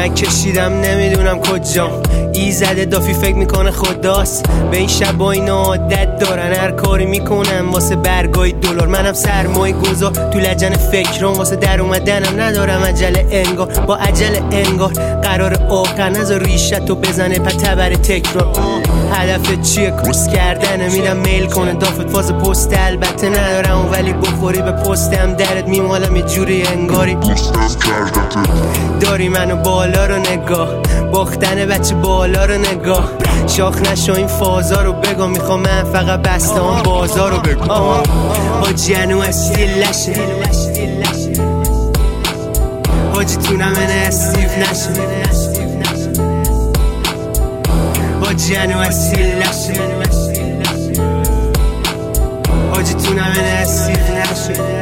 زحمت کشیدم نمیدونم کجام، ایزده دافی فکر میکنه خداست. به این شب با این عادت دارن هر کاری میکنم واسه برگای دلار. منم سرمایه گذار تو لجن فکرام، واسه در اومدنم ندارم عجله انگار. با عجله انگار قرار آخر نذار ریشتو بزنه پتبر تکرار. هدف چیه؟ کورس کردنه. میدم میل کنه دافت فاز پست، البته ندارم ولی بخوری به پستم درت میمالم یه جوری انگاری داری منو بالا رو نگاه، باختن بچه بالا رو نگاه. شاخ نشو این فازا رو بگو، میخوام من فقط بسته هم بازار رو بگو. حاجی انو استیلشه، حاجی تونم من استیف نشه، حاجی انو استیلشه، حاجی تونم من استیف نشه.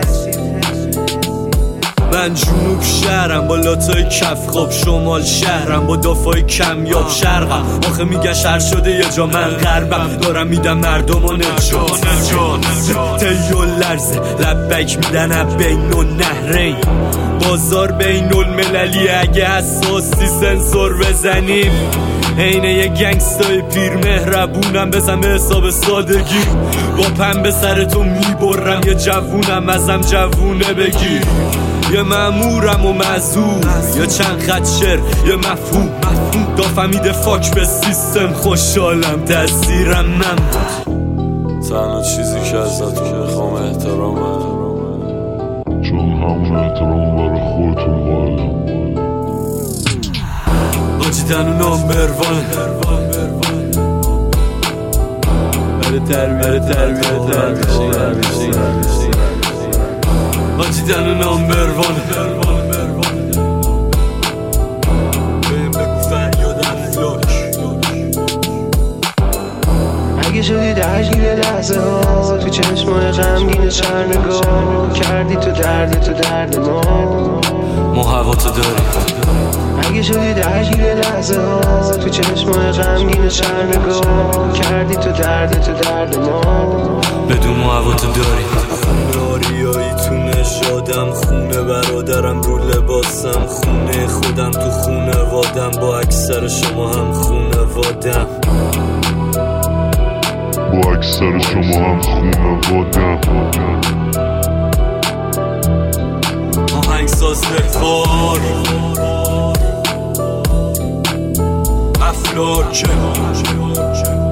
من جنوب شهرم با لاتای کف خواب، شمال شهرم با دافای کمیاب شرقم. آخه میگه شهر شده یه جا من غربم، دارم میدم مردم و نجات. تیول لرزه لبک میدن بین و نهرین، بازار بین المللی اگه حساسی سنسور بزنیم. اینه یه گنگستای پیر مهربونم، بزن به حساب سادگی. با پنبه سرتو میبرم، یه جوونم ازم جوونه بگیر. یه مأمورم و معذور، یه چند خط شعر، یه مفهوم. دافم میده فاک به سیستم، خوشحالم تأثیرم من بود. تنها چیزی که ازتون میخوام احترامه، چون همون احترام برای خودتون قائلم. حاجی تنو نامبر وان، برای تربیت حاجی تنو نامبر وان. بهم بگو فریادم فلاک. اگه شدی درگیر لحظه ها، تو چشمای غمگین شهر نگاه کردی، تو درد ما هوا تو داری. اگه شدی درگیر لحظه ها، تو چشمای غمگین شهر نگاه کردی، تو درد ما بدون ما هوا تو داری. آریایی تو نژادم، خونه برادرم رو لباسم، خونه خودم تو خونه وادم، با اکثر شما هم خونه وادم، با اکثر شما هم خونه وادم. آهنگساز بخار افلاک